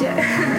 میشه.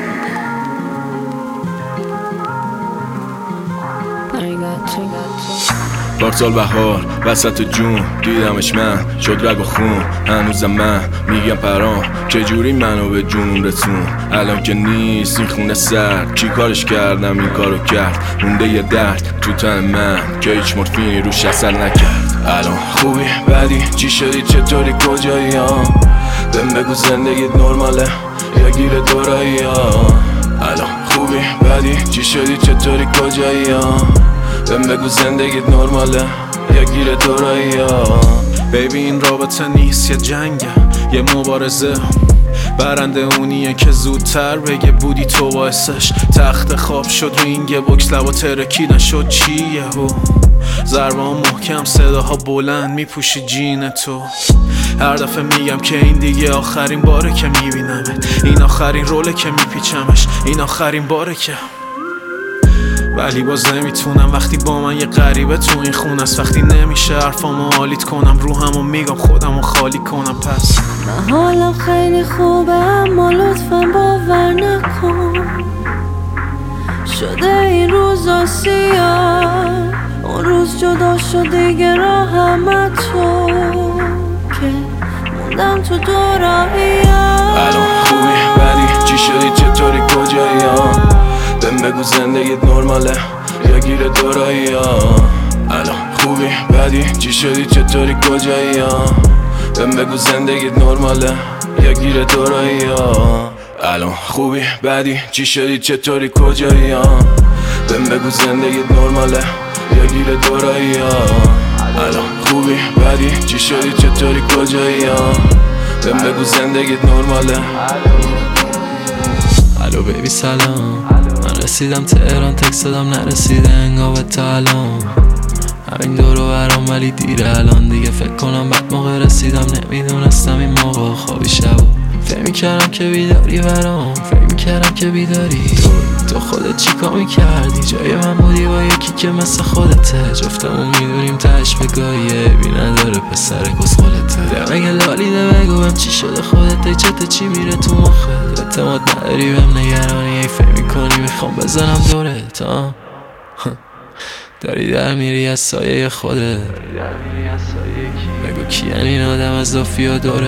پارسال بهار وسط جون دیدمش من شد رگ و خون. هنوزم من میگم پرام چجوری منو به جنون رسون. الان که نیست این خونه سرد کی کارش کردم این کارو کرد. مونده یه درد تو تن من که هیچ مورفینی روش اثر نکرد. الان خوبی بدی چی شدی چطوری کجایی ها. بهم بگو زندگیت نرماله یا گیر دورایی ها. الان خوبی بدی چی شدی چطوری کجایی ها. بهم بگو زندگیت نرماله یا گیر دورایی ها. بیبی این رابطه نیست یه جنگه یه مبارزه. برنده اونیه که زودتر بگه بودی تو باعثش. تخت خواب شد رینگ بوکس لبا ترکیدن شد چیه هو. ضربه ها محکم صداها بلند میپوشی جین تو. هر دفعه میگم که این دیگه آخرین باره که میبینمت. این آخرین روله که میپیچمش. این آخرین باره که ولی باز نمیتونم وقتی با من یه غریبه تو این خونه است. وقتی نمیشه حرفامو حالیت کنم روحمو میگم خودمو خالی کنم. پس من حالم خیلی خوبه اما لطفا باور نکن شده این روزا سیاه. اون روز جدا شد دیگه راهم تو که موندم تو دورایی‌ها. الان خوبی بدی چی شدی چطوری کجایی ها. بهم بگو زندگیت نرماله یا گیر دورایی ها. الان خوبی بدی چی شدی چطوری کجایی ها. بهم بگو زندگیت نرماله یا گیر دورایی ها. الان خوبی بدی چی شدی چطوری کجایی ها. بهم بگو زندگیت نرماله یا گیر دورایی ها. الان خوبی بدی چی شدی چطوری کجایی ها. بهم بگو زندگیت نرماله. الو بیبی سلام من رسیدم تهران تکست دادم نرسیده انگار به تا الان. همین دور و برام ولی دیره الان دیگه فکر کنم بعد موقع رسیدم. نمیدونستم این موقع خوابی شبا. فکر میکردم که بیداری برام. فکر میکردم که بیداری تو خودت چیکار میکردی. جای من بودی با یکی که مثل خودته. جفتمون میدونیم تهش بگاهیه بی نداره پسر کس خودته. دمگه لالیده بگو بهم چی شده خودته. چته چی میره تو مخت. اعتماد نداری بهم نگرانی ای فکر میکنی میخوام بزنم دورت. داری در میری از سایه خودت. بگو کیه این آدم از دافیا دوره.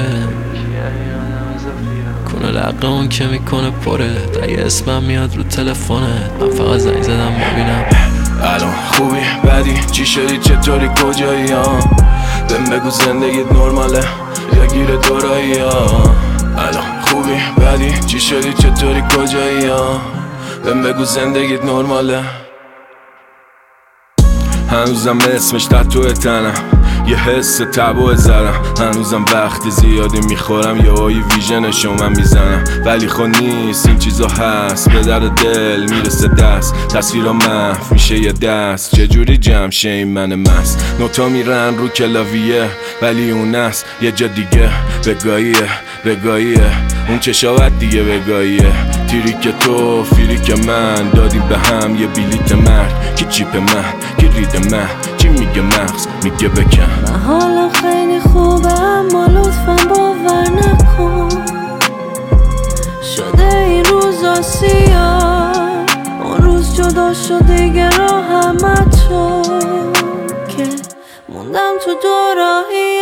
کنه لقه اون که میکنه پرت. اگه اسمم میاد رو تلفنت من فقط زنگ زدم ببینم. الان خوبی بدی چی شدی چطوری کجایی ها. بهم بگو زندگیت نرماله یا گیر دورایی ها. الان خوبی بدی چی شدی چطوری کجایی ها. بهم بگو زندگیت نرماله. هنوزم اسمش تتو تنم یه حس تبو زدم. هنوزم وقتی زیادی میخورم یه هایی ویژنشو من میزنم. ولی خود نیست این چیزا هست به در دل میرسه دست. تصویرها محو میشه یه دست. چجوری جمع شه این من مست. نوتا میرن رو کلاویه ولی اون است یه جا دیگه. بگاهیه اون چشاوت دیگه بگاهیه. تیریک تو فیریک من دادیم به هم یه بلیت مرگ. کی چیپ من کی رید من چی میگه مغز میگه بکن. من حالم خیلی خوبه اما لطفا باور نکن شده این روزا سیاه. اون روز جدا شد دیگه راهم تو که موندم تو دوراهی